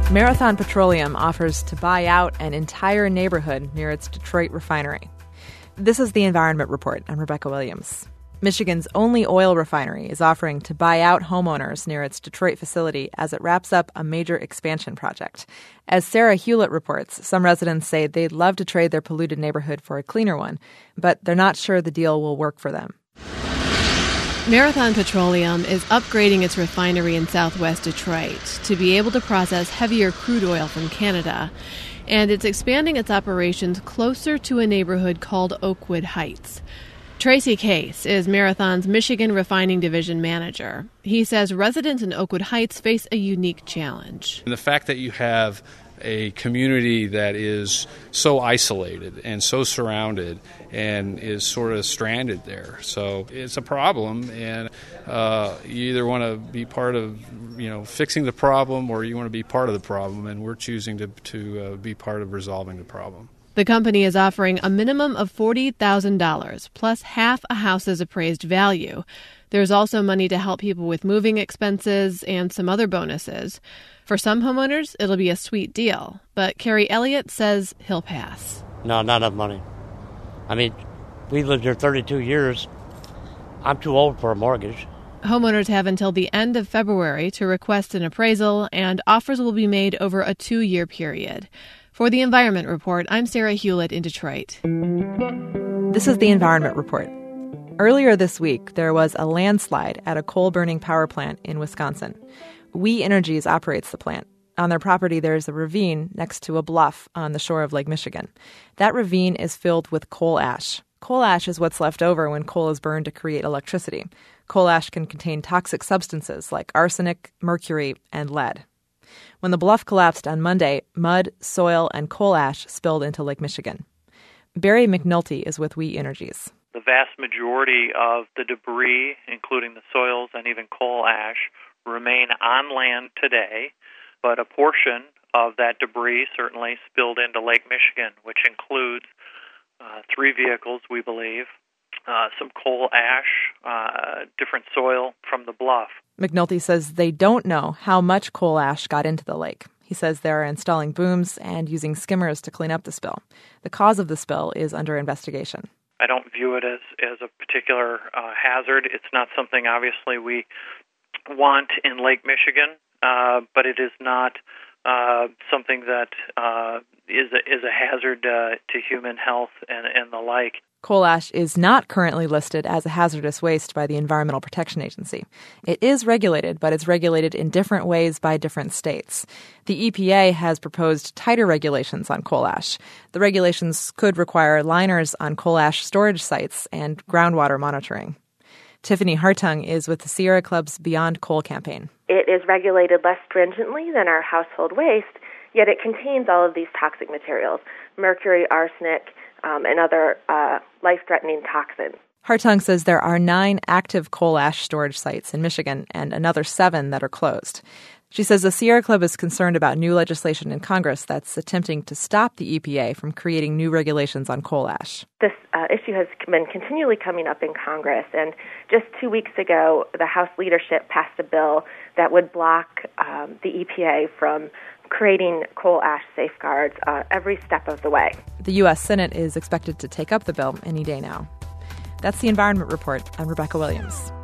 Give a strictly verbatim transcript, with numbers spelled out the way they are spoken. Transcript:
Marathon Petroleum offers to buy out an entire neighborhood near its Detroit refinery. This is the Environment Report. I'm Rebecca Williams. Michigan's only oil refinery is offering to buy out homeowners near its Detroit facility as it wraps up a major expansion project. As Sarah Hewlett reports, some residents say they'd love to trade their polluted neighborhood for a cleaner one, but they're not sure the deal will work for them. Marathon Petroleum is upgrading its refinery in southwest Detroit to be able to process heavier crude oil from Canada, and it's expanding its operations closer to a neighborhood called Oakwood Heights. Tracy Case is Marathon's Michigan Refining Division manager. He says residents in Oakwood Heights face a unique challenge. And the fact that you have a community that is so isolated and so surrounded and is sort of stranded there. So it's a problem, and uh, you either want to be part of, you know, fixing the problem, or you want to be part of the problem, and we're choosing to, to uh, be part of resolving the problem. The company is offering a minimum of forty thousand dollars plus half a house's appraised value. There's also money to help people with moving expenses and some other bonuses. For some homeowners, it'll be a sweet deal, but Kerry Elliott says he'll pass. No, not enough money. I mean, we've lived here thirty-two years. I'm too old for a mortgage. Homeowners have until the end of February to request an appraisal, and offers will be made over a two-year period. For the Environment Report, I'm Sarah Hewlett in Detroit. This is the Environment Report. Earlier this week, there was a landslide at a coal-burning power plant in Wisconsin. We Energies operates the plant. On their property, there is a ravine next to a bluff on the shore of Lake Michigan. That ravine is filled with coal ash. Coal ash is what's left over when coal is burned to create electricity. Coal ash can contain toxic substances like arsenic, mercury, and lead. When the bluff collapsed on Monday, mud, soil, and coal ash spilled into Lake Michigan. Barry McNulty is with We Energies. The vast majority of the debris, including the soils and even coal ash, remain on land today, but a portion of that debris certainly spilled into Lake Michigan, which includes uh, three vehicles, we believe, uh, some coal ash, uh, different soil from the bluff. McNulty says they don't know how much coal ash got into the lake. He says they're installing booms and using skimmers to clean up the spill. The cause of the spill is under investigation. I don't view it as, as a particular uh, hazard. It's not something, obviously, we want in Lake Michigan, uh, but it is not uh, something that uh, is, a, is a hazard uh, to human health and, and the like. Coal ash is not currently listed as a hazardous waste by the Environmental Protection Agency. It is regulated, but it's regulated in different ways by different states. The E P A has proposed tighter regulations on coal ash. The regulations could require liners on coal ash storage sites and groundwater monitoring. Tiffany Hartung is with the Sierra Club's Beyond Coal campaign. It is regulated less stringently than our household waste, yet it contains all of these toxic materials, mercury, arsenic, um, and other uh, life-threatening toxins. Hartung says there are nine active coal ash storage sites in Michigan and another seven that are closed. She says the Sierra Club is concerned about new legislation in Congress that's attempting to stop the E P A from creating new regulations on coal ash. This uh, issue has been continually coming up in Congress, and just two weeks ago, the House leadership passed a bill that would block um, the E P A from creating coal ash safeguards uh, every step of the way. The U S Senate is expected to take up the bill any day now. That's the Environment Report. I'm Rebecca Williams.